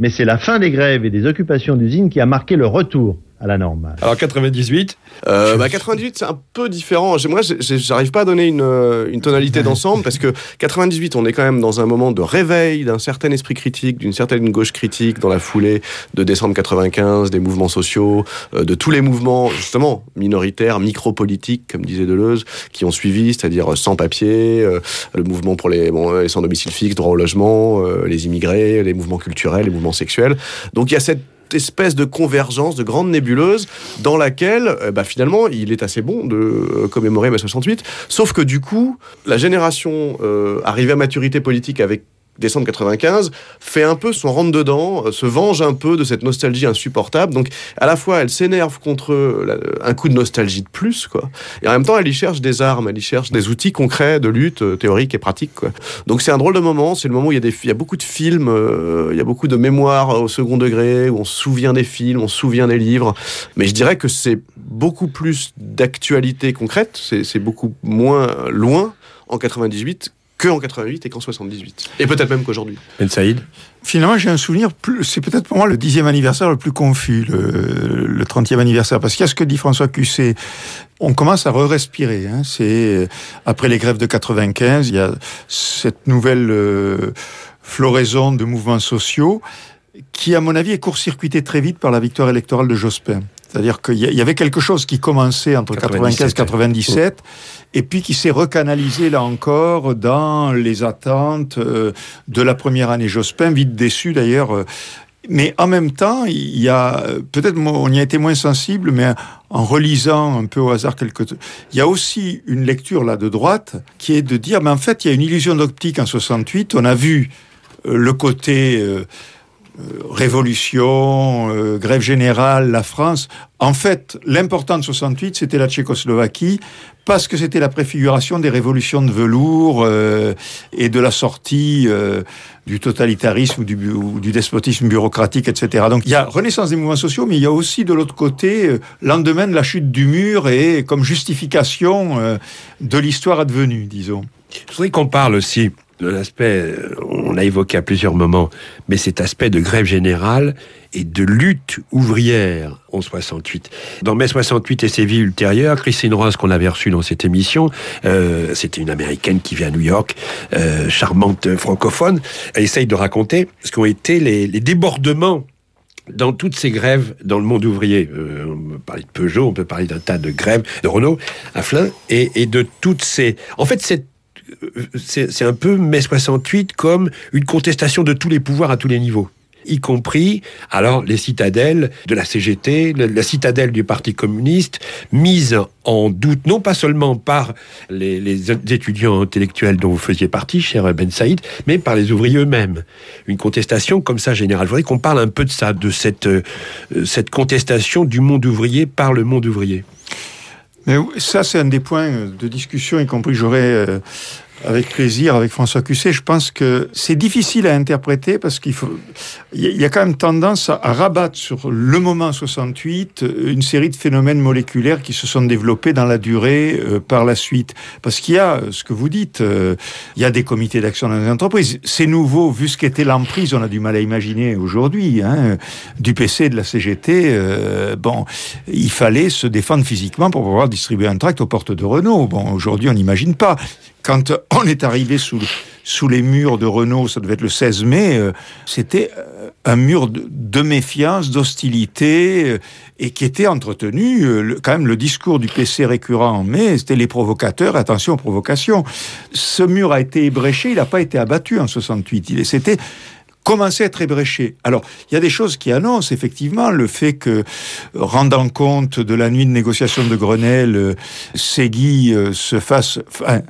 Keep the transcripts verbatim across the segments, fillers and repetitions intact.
mais c'est la fin des grèves et des occupations d'usines qui a marqué le retour à la normale. Alors quatre-vingt-dix-huit euh, bah quatre-vingt-dix-huit, c'est un peu différent. Moi, j'arrive pas à donner une, une tonalité d'ensemble parce que quatre-vingt-dix-huit, on est quand même dans un moment de réveil d'un certain esprit critique, d'une certaine gauche critique dans la foulée de décembre quatre-vingt-quinze, des mouvements sociaux, euh, de tous les mouvements, justement, minoritaires, micro-politiques, comme disait Deleuze, qui ont suivi, c'est-à-dire sans-papiers, euh, le mouvement pour les, bon, les sans-domicile fixe, droit au logement, euh, les immigrés, les mouvements culturels, les mouvements sexuels. Donc il y a cette espèce de convergence, de grande nébuleuse dans laquelle, euh, bah, finalement, il est assez bon de euh, commémorer mai soixante-huit, sauf que du coup, la génération euh, arrivée à maturité politique avec décembre quatre-vingt-quinze fait un peu son rentre-dedans, euh, se venge un peu de cette nostalgie insupportable. Donc, à la fois, elle s'énerve contre la, un coup de nostalgie de plus, quoi. Et en même temps, elle y cherche des armes, elle y cherche des outils concrets de lutte euh, théorique et pratique, quoi. Donc, c'est un drôle de moment. C'est le moment où il y a, des, il y a beaucoup de films, euh, il y a beaucoup de mémoires au second degré, où on se souvient des films, on se souvient des livres. Mais je dirais que c'est beaucoup plus d'actualité concrète, c'est, c'est beaucoup moins loin en quatre-vingt-dix-huit qu'en quatre-vingt-huit et qu'en soixante-dix-huit. Et peut-être même qu'aujourd'hui. Ben Saïd. Finalement, j'ai un souvenir, plus, c'est peut-être pour moi le dixième anniversaire le plus confus, le, le trentième anniversaire, parce qu'il y a ce que dit François Cusset. On commence à re-respirer. Hein. C'est, après les grèves de quatre-vingt-quinze, il y a cette nouvelle euh, floraison de mouvements sociaux qui, à mon avis, est court-circuitée très vite par la victoire électorale de Jospin. C'est-à-dire qu'il y avait quelque chose qui commençait entre quatre-vingt-quinze et quatre-vingt-dix-sept, et puis qui s'est recanalisé, là encore, dans les attentes euh, de la première année Jospin, vite déçu d'ailleurs. Mais en même temps, il y a, peut-être on y a été moins sensible, mais en relisant un peu au hasard quelques... Il y a aussi une lecture là de droite, qui est de dire, mais en fait, il y a une illusion d'optique en soixante-huit, on a vu euh, le côté... Euh, Euh, révolution, euh, grève générale, la France. En fait, l'important de soixante-huit, c'était la Tchécoslovaquie, parce que c'était la préfiguration des révolutions de velours euh, et de la sortie euh, du totalitarisme ou du, ou du despotisme bureaucratique, et cetera. Donc, il y a renaissance des mouvements sociaux, mais il y a aussi, de l'autre côté, euh, lendemain de la chute du mur et comme justification euh, de l'histoire advenue, disons. Je voudrais qu'on parle aussi de l'aspect, on l'a évoqué à plusieurs moments, mais cet aspect de grève générale et de lutte ouvrière en soixante-huit. Dans mai soixante-huit et ses vies ultérieures, Christine Ross, qu'on avait reçue dans cette émission, euh, c'était une Américaine qui vit à New York, euh, charmante francophone, elle essaye de raconter ce qu'ont été les, les débordements dans toutes ces grèves dans le monde ouvrier. Euh, on peut parler de Peugeot, on peut parler d'un tas de grèves, de Renault, à Flins, et, et de toutes ces... En fait, cette C'est, c'est un peu mai soixante-huit comme une contestation de tous les pouvoirs à tous les niveaux, y compris alors les citadelles de la C G T, la citadelle du Parti communiste, mise en doute non pas seulement par les, les étudiants intellectuels dont vous faisiez partie, cher Ben Saïd, mais par les ouvriers eux-mêmes. Une contestation comme ça générale. Je voudrais qu'on parle un peu de ça, de cette, euh, cette contestation du monde ouvrier par le monde ouvrier. Mais ça, c'est un des points de discussion, y compris que j'aurais euh, avec plaisir avec François Cusset. Je pense que c'est difficile à interpréter parce qu'il faut, il y a quand même tendance à, à rabattre sur le moment soixante-huit une série de phénomènes moléculaires qui se sont développés dans la durée euh, par la suite. Parce qu'il y a, ce que vous dites, euh, il y a des comités d'action dans les entreprises. C'est nouveau, vu ce qu'était l'emprise, on a du mal à imaginer aujourd'hui, hein, du P C, de la C G T. Euh, bon, il fallait se défendre physiquement pour pouvoir distribuer un tract aux portes de Renault. Bon, aujourd'hui, on n'imagine pas. Quand on est arrivé sous, sous les murs de Renault, ça devait être le seize mai, euh, c'était un mur de, de méfiance, d'hostilité, euh, et qui était entretenu, euh, le, quand même le discours du P C récurrent en mai, c'était les provocateurs, attention aux provocations. Ce mur a été ébréché, il n'a pas été abattu en soixante-huit, il, c'était... commencer à être ébréché. Alors, il y a des choses qui annoncent, effectivement, le fait que, rendant compte de la nuit de négociation de Grenelle, euh, Segui euh, se fasse... Enfin,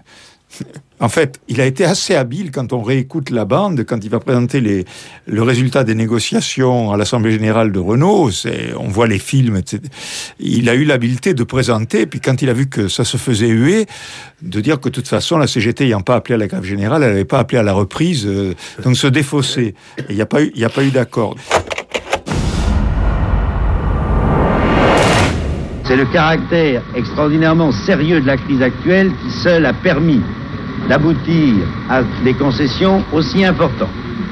en fait, il a été assez habile quand on réécoute la bande, quand il va présenter les, le résultat des négociations à l'Assemblée Générale de Renault, c'est, on voit les films, et cetera. Il a eu l'habileté de présenter, puis quand il a vu que ça se faisait huer, de dire que de toute façon, la C G T n'ayant pas appelé à la grève générale, elle n'avait pas appelé à la reprise, euh, donc se défausser. Et il n'y a pas eu, il n'y a pas eu d'accord. C'est le caractère extraordinairement sérieux de la crise actuelle qui seul a permis d'aboutir à des concessions aussi importantes.